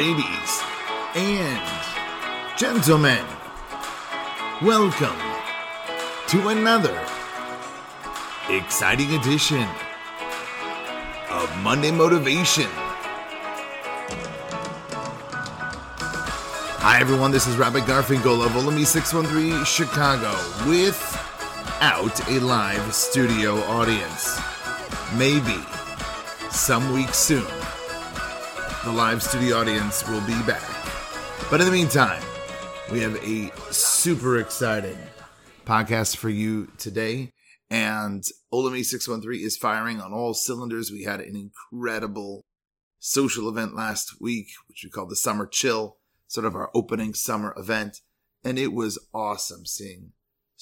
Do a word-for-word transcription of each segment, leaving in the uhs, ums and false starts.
Ladies and gentlemen, welcome to another exciting edition of Monday Motivation. Hi everyone, this is Rabbi Garfinkel of Olami six one three Chicago without a live studio audience. Maybe some week soon, the live studio audience will be back. But in the meantime, we have a super exciting podcast for you today. And Olami six one three is firing on all cylinders. We had an incredible social event last week, which we called the Summer Chill, sort of our opening summer event. And it was awesome seeing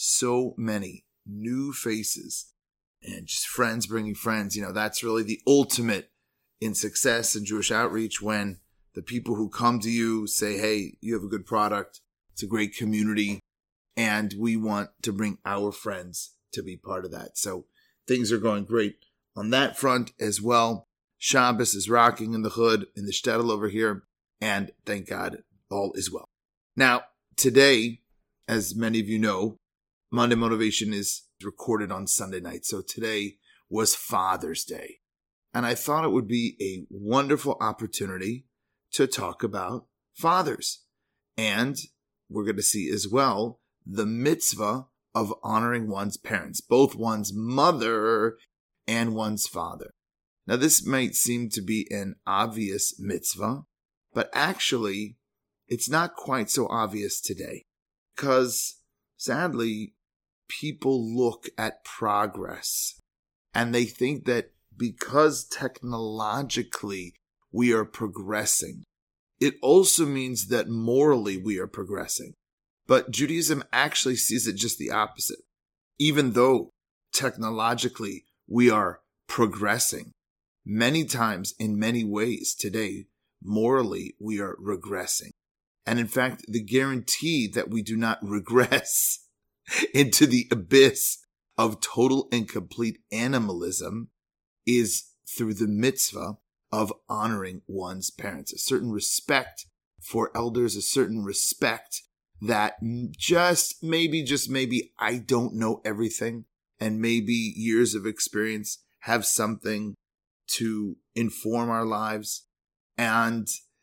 so many new faces and just friends bringing friends. You know, that's really the ultimate in success in Jewish outreach, when the people who come to you say, hey, you have a good product, it's a great community, and we want to bring our friends to be part of that. So things are going great on that front as well. Shabbos is rocking in the hood, in the shtetl over here, and thank God all is well. Now, today, as many of you know, Monday Motivation is recorded on Sunday night. So today was Father's Day. And I thought it would be a wonderful opportunity to talk about fathers. And we're going to see as well the mitzvah of honoring one's parents, both one's mother and one's father. Now, this might seem to be an obvious mitzvah, but actually, it's not quite so obvious today, because sadly, people look at progress and they think that because technologically we are progressing, it also means that morally we are progressing. But Judaism actually sees it just the opposite. Even though technologically we are progressing, many times in many ways today, morally we are regressing. And in fact, the guarantee that we do not regress into the abyss of total and complete animalism is through the mitzvah of honoring one's parents. A certain respect for elders, a certain respect that just maybe, just maybe I don't know everything, and maybe years of experience have something to inform our lives. And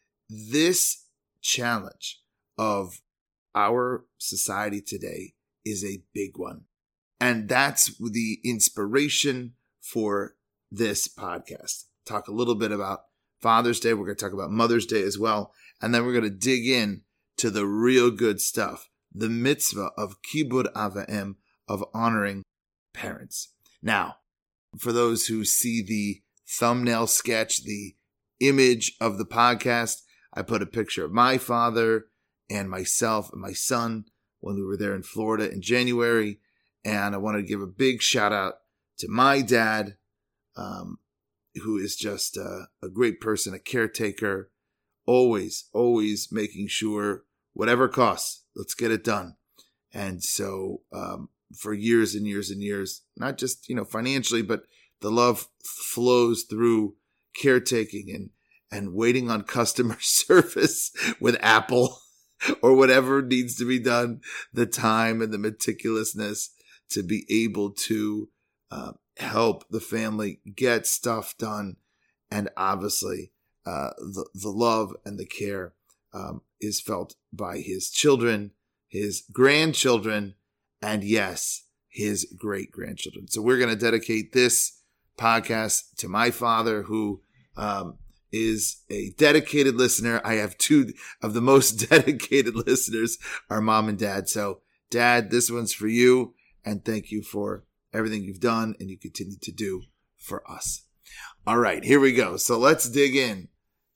this challenge of our society today is a big one. And that's the inspiration for this podcast. Talk a little bit about Father's Day. We're going to talk about Mother's Day as well. And then we're going to dig in to the real good stuff, the mitzvah of kibud avim, of honoring parents. Now, for those who see the thumbnail sketch, the image of the podcast, I put a picture of my father and myself and my son when we were there in Florida in January. And I wanted to give a big shout out to my dad, um, who is just a, a great person, a caretaker, always, always making sure whatever costs, let's get it done. And so um, for years and years and years, not just, you know, financially, but the love flows through caretaking and, and waiting on customer service with Apple or whatever needs to be done, the time and the meticulousness to be able to uh, help the family get stuff done. And obviously, uh, the, the love and the care um, is felt by his children, his grandchildren, and yes, his great-grandchildren. So we're going to dedicate this podcast to my father, who um, is a dedicated listener. I have two of the most dedicated listeners, our mom and dad. So, Dad, this one's for you, and thank you for everything you've done and you continue to do for us. All right, here we go. So let's dig in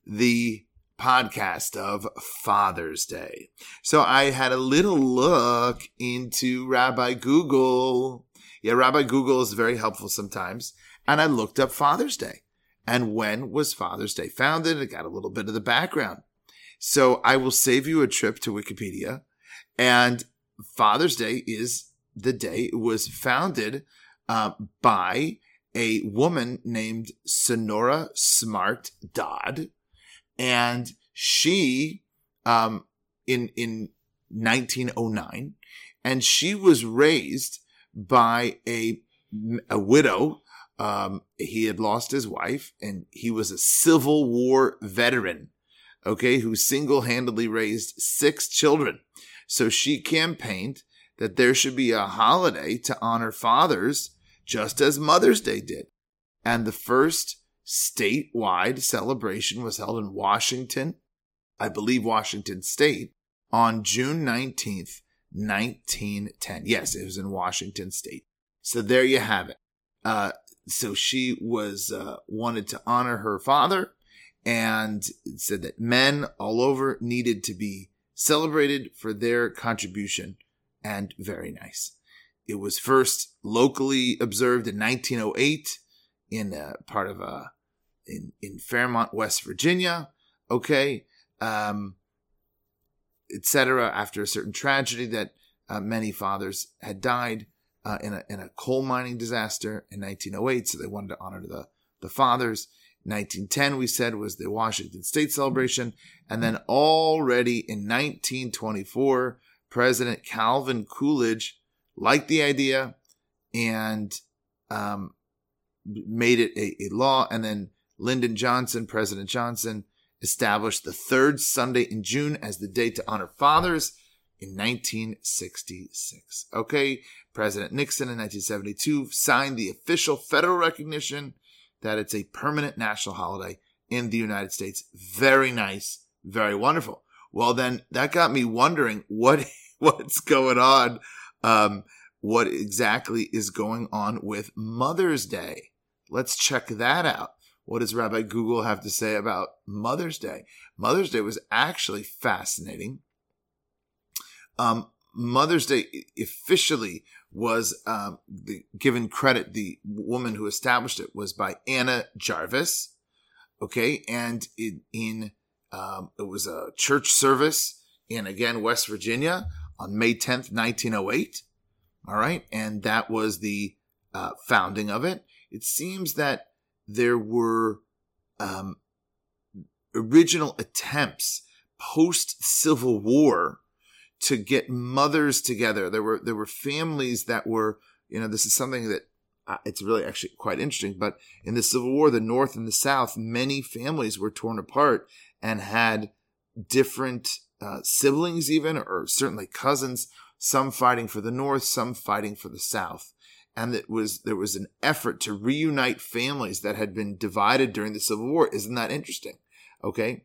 the podcast of Father's Day. So I had a little look into Rabbi Google. Yeah, Rabbi Google is very helpful sometimes. And I looked up Father's Day. And when was Father's Day founded? I got a little bit of the background. So I will save you a trip to Wikipedia. And Father's Day is the day it was founded uh, by a woman named Sonora Smart Dodd. And She, um, in, in nineteen oh nine, and she was raised by a, a widow. Um, he had lost his wife, and he was a Civil War veteran, okay, who single-handedly raised six children. So she campaigned that there should be a holiday to honor fathers, just as Mother's Day did. And the first statewide celebration was held in Washington, I believe Washington State, on June nineteenth, nineteen ten. Yes, it was in Washington State. So there you have it. Uh, so she was uh, wanted to honor her father, and said that men all over needed to be celebrated for their contribution, and very nice. It was first locally observed in nineteen oh eight in a part of a in in Fairmont, West Virginia. Okay, um, et cetera. After a certain tragedy that uh, many fathers had died uh, in a in a coal mining disaster in nineteen oh eight, so they wanted to honor the the fathers. nineteen ten, we said, was the Washington State celebration. And then already in nineteen twenty-four, President Calvin Coolidge liked the idea and um, made it a, a law. And then Lyndon Johnson, President Johnson, established the third Sunday in June as the day to honor fathers in nineteen sixty-six. Okay, President Nixon in nineteen seventy-two signed the official federal recognition that it's a permanent national holiday in the United States. Very nice. Very wonderful. Well, then that got me wondering what, what's going on. Um, what exactly is going on with Mother's Day? Let's check that out. What does Rabbi Google have to say about Mother's Day? Mother's Day was actually fascinating. Um, Mother's Day officially was um, the, given credit. The woman who established it was by Anna Jarvis. Okay, and it, in um, it was a church service in, again, West Virginia on May tenth, nineteen oh eight. All right, and that was the uh, founding of it. It seems that there were um, original attempts post-Civil War to get mothers together. There were there were families that were, you know, this is something that uh, it's really actually quite interesting. But in the Civil War, the North and the South, many families were torn apart and had different uh, siblings, even, or certainly cousins. Some fighting for the North, some fighting for the South. And it was there was an effort to reunite families that had been divided during the Civil War. Isn't that interesting? Okay.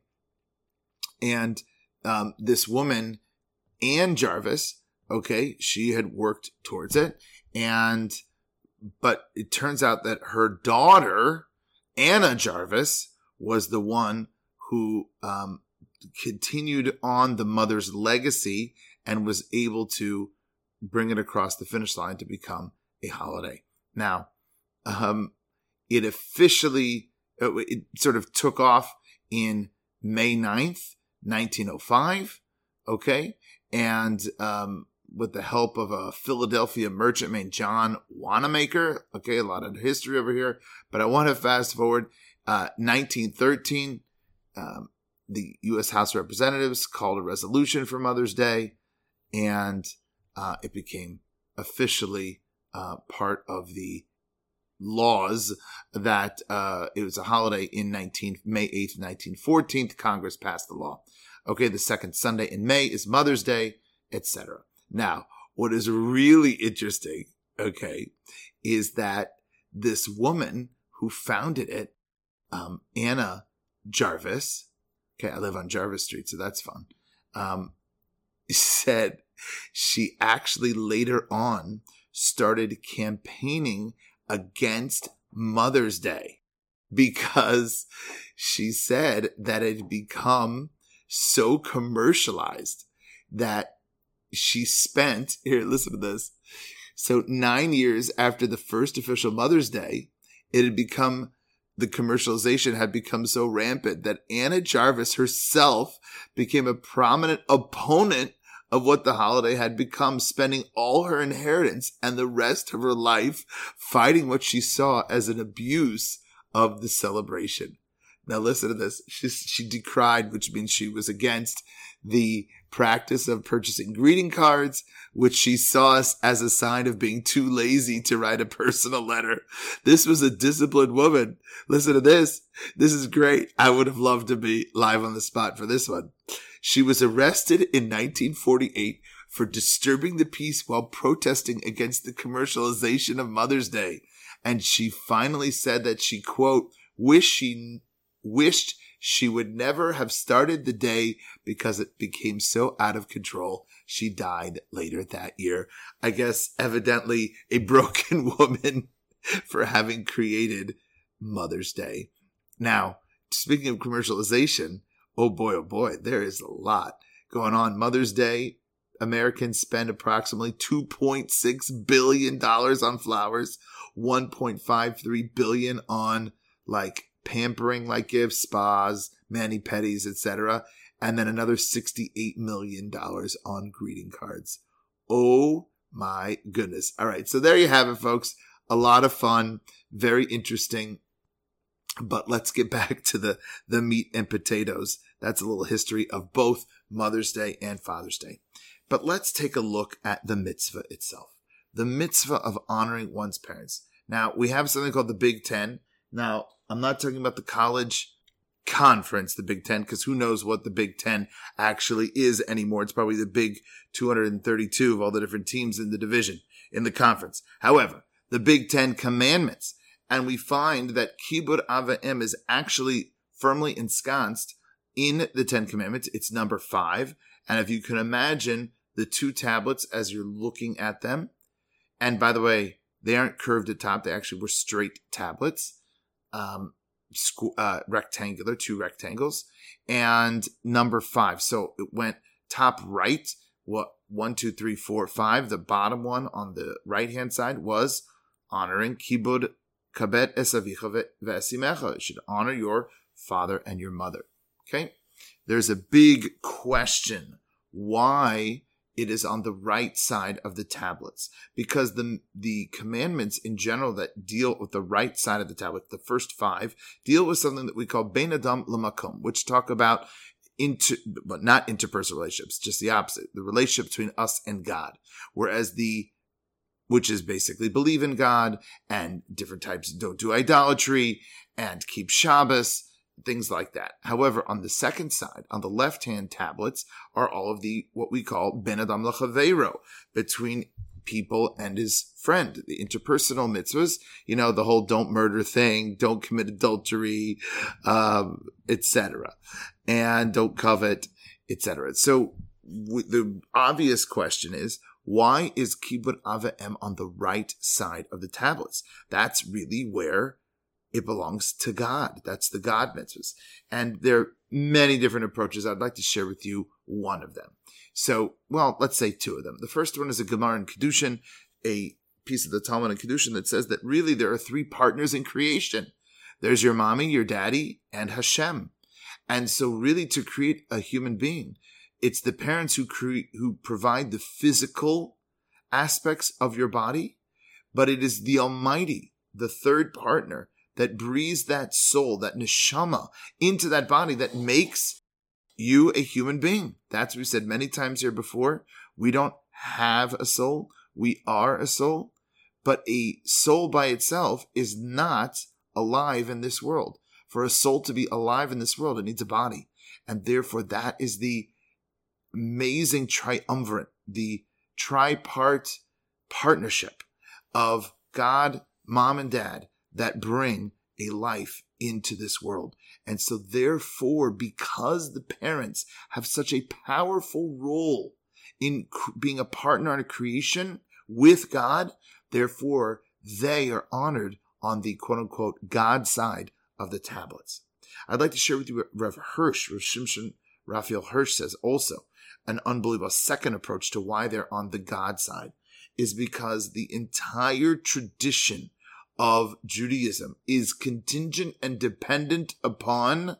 And um, this woman, Ann Jarvis, okay, she had worked towards it. And, but it turns out that her daughter, Anna Jarvis, was the one who um, continued on the mother's legacy and was able to bring it across the finish line to become a holiday. Now, um, it officially, it sort of took off in May ninth, nineteen oh five, okay? And um, with the help of a Philadelphia merchant named John Wanamaker, okay, a lot of history over here, but I want to fast forward. Uh, nineteen thirteen, um, the U S House of Representatives called a resolution for Mother's Day, and uh, it became officially uh, part of the laws that uh, it was a holiday in May eighth, nineteen fourteen. Congress passed the law. Okay, the second Sunday in May is Mother's Day, et cetera. Now, what is really interesting, okay, is that this woman who founded it, um, Anna Jarvis, okay, I live on Jarvis Street, so that's fun, um, said she actually later on started campaigning against Mother's Day because she said that it had become so commercialized that she spent, here, listen to this. So nine years after the first official Mother's Day, it had become, the commercialization had become so rampant that Anna Jarvis herself became a prominent opponent of what the holiday had become, spending all her inheritance and the rest of her life fighting what she saw as an abuse of the celebration. Now listen to this. She, she decried, which means she was against the practice of purchasing greeting cards, which she saw as a sign of being too lazy to write a personal letter. This was a disciplined woman. Listen to this. This is great. I would have loved to be live on the spot for this one. She was arrested in nineteen forty-eight for disturbing the peace while protesting against the commercialization of Mother's Day. And she finally said that she, quote, wish she wished she would never have started the day because it became so out of control. She died later that year. I guess evidently a broken woman for having created Mother's Day. Now, speaking of commercialization, oh boy, oh boy, there is a lot going on. Mother's Day, Americans spend approximately two point six billion dollars on flowers, one point five three billion dollars on like pampering like gifts, spas, mani-pedis, et cetera, and then another sixty-eight million dollars on greeting cards. Oh my goodness. All right, so there you have it, folks. A lot of fun, very interesting. But let's get back to the, the meat and potatoes. That's a little history of both Mother's Day and Father's Day. But let's take a look at the mitzvah itself. The mitzvah of honoring one's parents. Now, we have something called the Big Ten. Now, I'm not talking about the college conference, the Big Ten, because who knows what the Big Ten actually is anymore. It's probably the big two hundred thirty-two of all the different teams in the division, in the conference. However, the Big Ten commandments. And we find that Kibud Av V'Em is actually firmly ensconced in the Ten Commandments. It's number five. And if you can imagine the two tablets as you're looking at them, and by the way, they aren't curved at top. They actually were straight tablets, um, squ- uh, rectangular, two rectangles, and number five. So it went top right, what, one, two, three, four, five. The bottom one on the right-hand side was honoring Kibud Kabet es avicha ve'esimecha. You should honor your father and your mother. Okay? There's a big question why it is on the right side of the tablets. Because the, the commandments in general that deal with the right side of the tablet, the first five, deal with something that we call bein adam l'makom, which talk about inter, but not interpersonal relationships, just the opposite, the relationship between us and God. Whereas the which is basically believe in God and different types, don't do idolatry and keep Shabbos, things like that. However, on the second side, on the left-hand tablets, are all of the, what we call ben adam l'chaveiro, between people and his friend, the interpersonal mitzvahs, you know, the whole don't murder thing, don't commit adultery, um, et cetera, and don't covet, et cetera. So w- the obvious question is, why is Kibud Av V'Em on the right side of the tablets? That's really where it belongs to God. That's the God mitzvahs. And there are many different approaches. I'd like to share with you one of them. So, well, let's say two of them. The first one is a Gemara in Kedushin, a piece of the Talmud in Kedushin that says that really there are three partners in creation. There's your mommy, your daddy, and Hashem. And so really to create a human being, it's the parents who create, who provide the physical aspects of your body, but it is the Almighty, the third partner, that breathes that soul, that neshama, into that body that makes you a human being. That's what we said many times here before. We don't have a soul. We are a soul. But a soul by itself is not alive in this world. For a soul to be alive in this world, it needs a body. And therefore, that is the amazing triumvirate, the tripart partnership of God, mom, and dad that bring a life into this world. And so therefore, because the parents have such a powerful role in cr- being a partner in a creation with God, therefore they are honored on the quote-unquote God side of the tablets. I'd like to share with you what Rav Hirsch, Rav Shimshon Raphael Hirsch says also. An unbelievable second approach to why they're on the God side is because the entire tradition of Judaism is contingent and dependent upon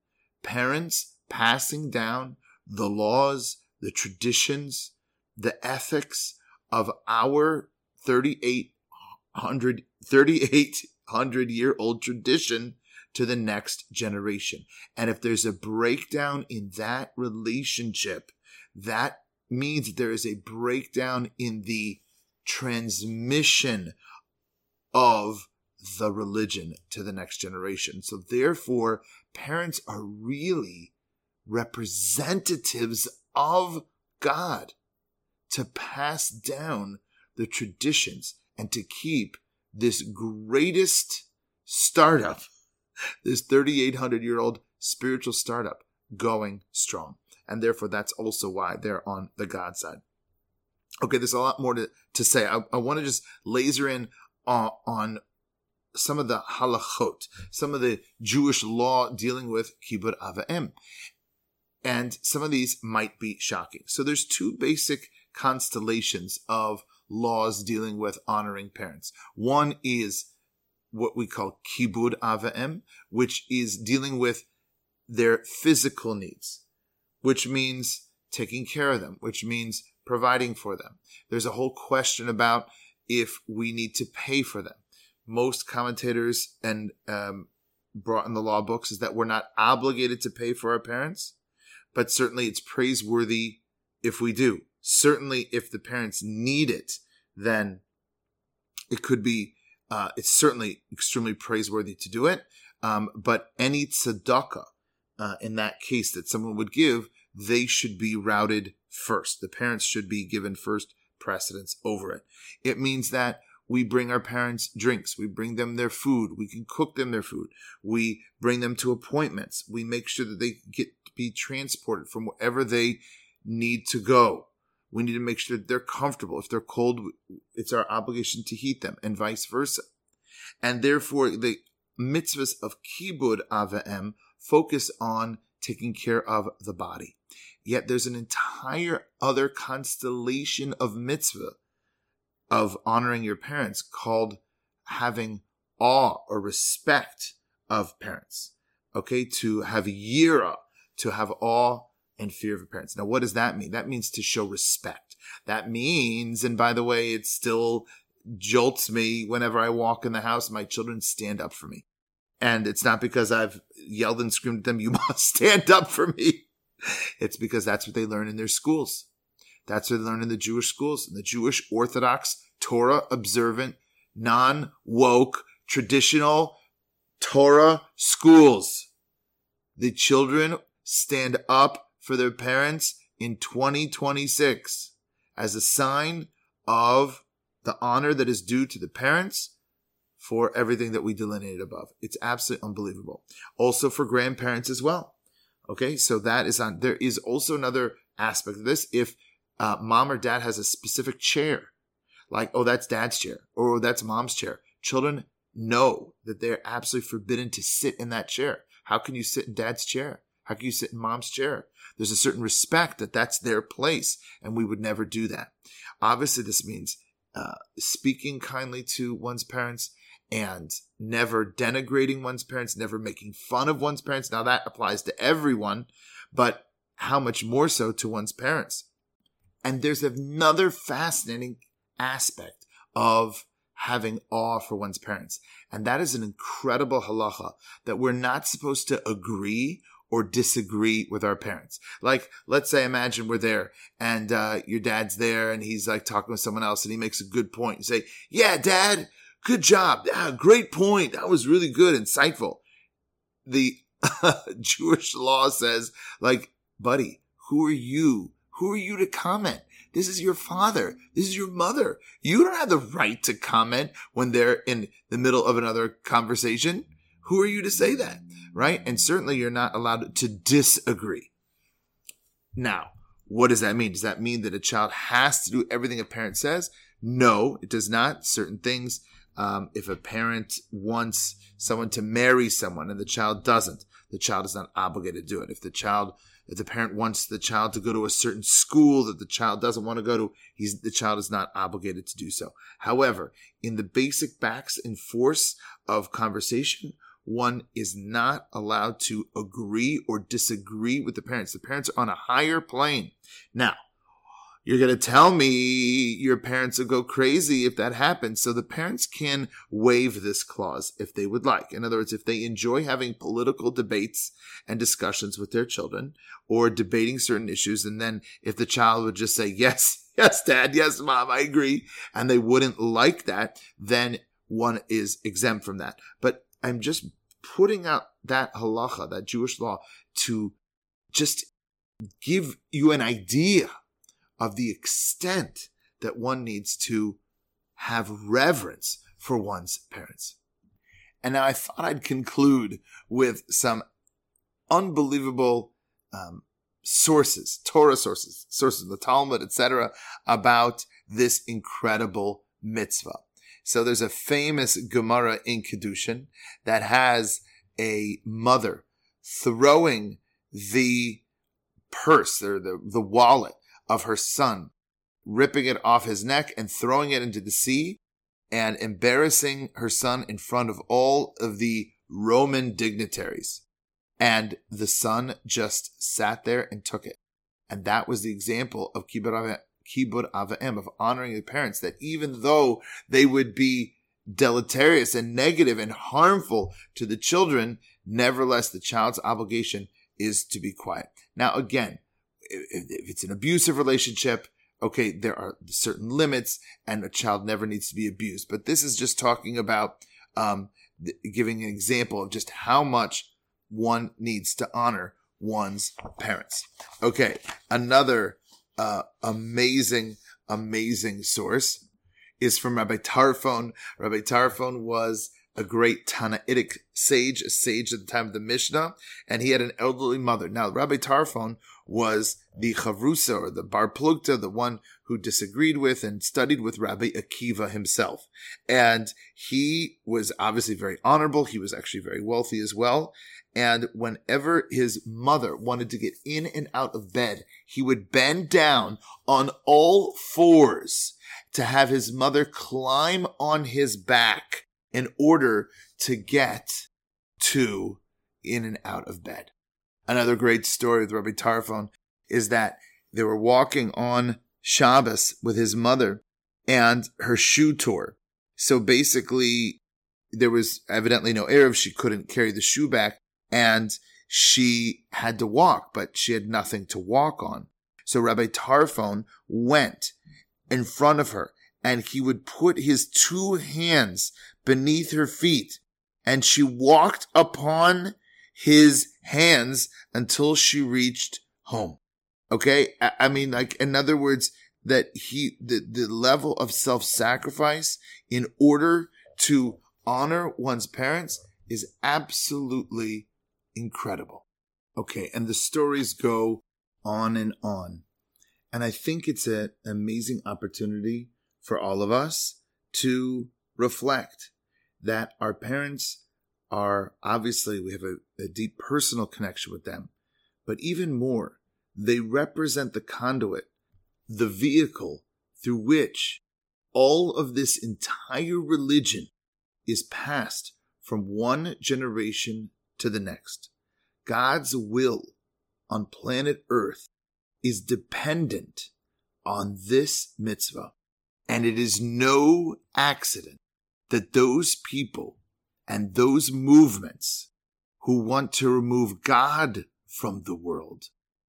parents passing down the laws, the traditions, the ethics of our thirty-eight hundred, thirty-eight hundred year old tradition to the next generation. And if there's a breakdown in that relationship, that means that there is a breakdown in the transmission of the religion to the next generation. So therefore, parents are really representatives of God to pass down the traditions and to keep this greatest startup, this thirty-eight hundred year old spiritual startup going strong. And therefore, that's also why they're on the God side. Okay, there's a lot more to, to say. I, I want to just laser in on, on some of the halachot, some of the Jewish law dealing with Kibud Av V'Em. And some of these might be shocking. So there's two basic constellations of laws dealing with honoring parents. One is what we call Kibud Av V'Em, which is dealing with their physical needs, which means taking care of them, which means providing for them. There's a whole question about if we need to pay for them. Most commentators and um, brought in the law books is that we're not obligated to pay for our parents, but certainly it's praiseworthy if we do. Certainly if the parents need it, then it could be, uh, it's certainly extremely praiseworthy to do it. Um, but any tzedakah, uh, in that case that someone would give, they should be routed first. The parents should be given first precedence over it. It means that we bring our parents drinks. We bring them their food. We can cook them their food. We bring them to appointments. We make sure that they get to be transported from wherever they need to go. We need to make sure that they're comfortable. If they're cold, it's our obligation to heat them, and vice versa. And therefore, the mitzvahs of Kibud Av V'Em focus on taking care of the body. Yet there's an entire other constellation of mitzvah of honoring your parents called having awe or respect of parents. Okay, to have yira, to have awe and fear of your parents. Now, what does that mean? That means to show respect. That means, and by the way, it still jolts me whenever I walk in the house, my children stand up for me. And it's not because I've yelled and screamed at them, you must stand up for me. It's because that's what they learn in their schools. That's what they learn in the Jewish schools, in the Jewish Orthodox, Torah observant, non-woke, traditional Torah schools. The children stand up for their parents in twenty twenty-six as a sign of the honor that is due to the parents for everything that we delineated above. It's absolutely unbelievable. Also for grandparents as well. Okay, so that is on. There is also another aspect of this. If uh, mom or dad has a specific chair, like, oh, that's dad's chair, or oh, that's mom's chair, children know that they're absolutely forbidden to sit in that chair. How can you sit in dad's chair? How can you sit in mom's chair? There's a certain respect that that's their place, and we would never do that. Obviously, this means uh, speaking kindly to one's parents and never denigrating one's parents, never making fun of one's parents. Now, that applies to everyone, but how much more so to one's parents? And there's another fascinating aspect of having awe for one's parents, and that is an incredible halacha that we're not supposed to agree or disagree with our parents. Like, let's say, imagine we're there and uh, your dad's there and he's like talking with someone else and he makes a good point. You say, yeah, Dad, good job. Yeah, great point. That was really good, insightful. The Jewish law says, like, buddy, who are you? Who are you to comment? This is your father. This is your mother. You don't have the right to comment when they're in the middle of another conversation. Who are you to say that, right? And certainly you're not allowed to disagree. Now, what does that mean? Does that mean that a child has to do everything a parent says? No, it does not. Certain things, um, if a parent wants someone to marry someone and the child doesn't, the child is not obligated to do it. If the child, if the parent wants the child to go to a certain school that the child doesn't want to go to, he's, the child is not obligated to do so. However, in the basic backs and force of conversation, one is not allowed to agree or disagree with the parents. The parents are on a higher plane. Now, You're going to tell me your parents will go crazy if that happens. So the parents can waive this clause if they would like. In other words, if they enjoy having political debates and discussions with their children or debating certain issues, and then if the child would just say, yes, yes, dad, yes, mom, I agree, and they wouldn't like that, then one is exempt from that. But I'm just putting out that halacha, that Jewish law, to just give you an idea of the extent that one needs to have reverence for one's parents. And now I thought I'd conclude with some unbelievable um, sources, Torah sources, sources of the Talmud, et cetera, about this incredible mitzvah. So there's a famous Gemara in Kedushin that has a mother throwing the purse or the, the wallet of her son, ripping it off his neck and throwing it into the sea and embarrassing her son in front of all of the Roman dignitaries. And the son just sat there and took it. And that was the example of Kibud Avim, of honoring the parents, that even though they would be deleterious and negative and harmful to the children, nevertheless, the child's obligation is to be quiet. Now, again, if it's an abusive relationship, okay, there are certain limits and a child never needs to be abused. But this is just talking about um, giving an example of just how much one needs to honor one's parents. Okay, another uh, amazing, amazing source is from Rabbi Tarfon. Rabbi Tarfon was a great Tanaitic sage, a sage at the time of the Mishnah, and he had an elderly mother. Now, Rabbi Tarfon was the Chavrusa, or the Bar Plukta, the one who disagreed with and studied with Rabbi Akiva himself. And he was obviously very honorable. He was actually very wealthy as well. And whenever his mother wanted to get in and out of bed, he would bend down on all fours to have his mother climb on his back in order to get to in and out of bed. Another great story with Rabbi Tarfon is that they were walking on Shabbos with his mother and her shoe tore. So basically, there was evidently no Erev. She couldn't carry the shoe back and she had to walk, but she had nothing to walk on. So Rabbi Tarfon went in front of her and he would put his two hands beneath her feet and she walked upon his hands until she reached home. Okay? I mean, like, in other words, that he, the, the level of self-sacrifice in order to honor one's parents is absolutely incredible. Okay. And the stories go on and on. And I think it's an amazing opportunity for all of us to reflect that our parents are, obviously, we have a, a deep personal connection with them, but even more, they represent the conduit, the vehicle through which all of this entire religion is passed from one generation to the next. God's will on planet Earth is dependent on this mitzvah. And it is no accident that those people and those movements who want to remove God from the world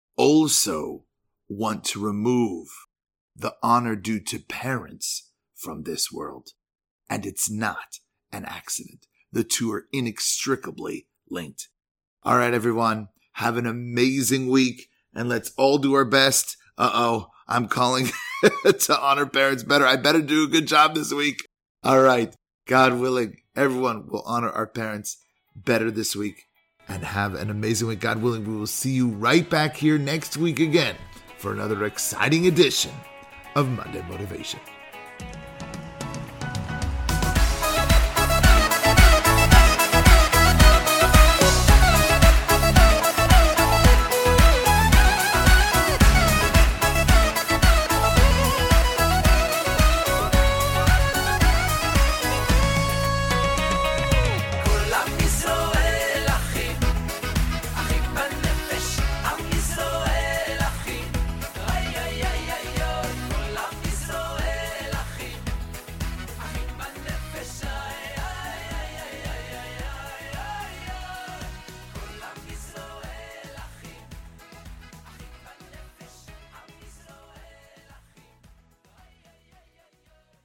also want to remove the honor due to parents from this world. And it's not an accident. The two are inextricably linked. All right, everyone, have an amazing week, and let's all do our best. Uh-oh, I'm calling to honor parents better. I better do a good job this week. All right, God willing, everyone will honor our parents better this week, and have an amazing week. God willing, we will see you right back here next week again for another exciting edition of Monday Motivation.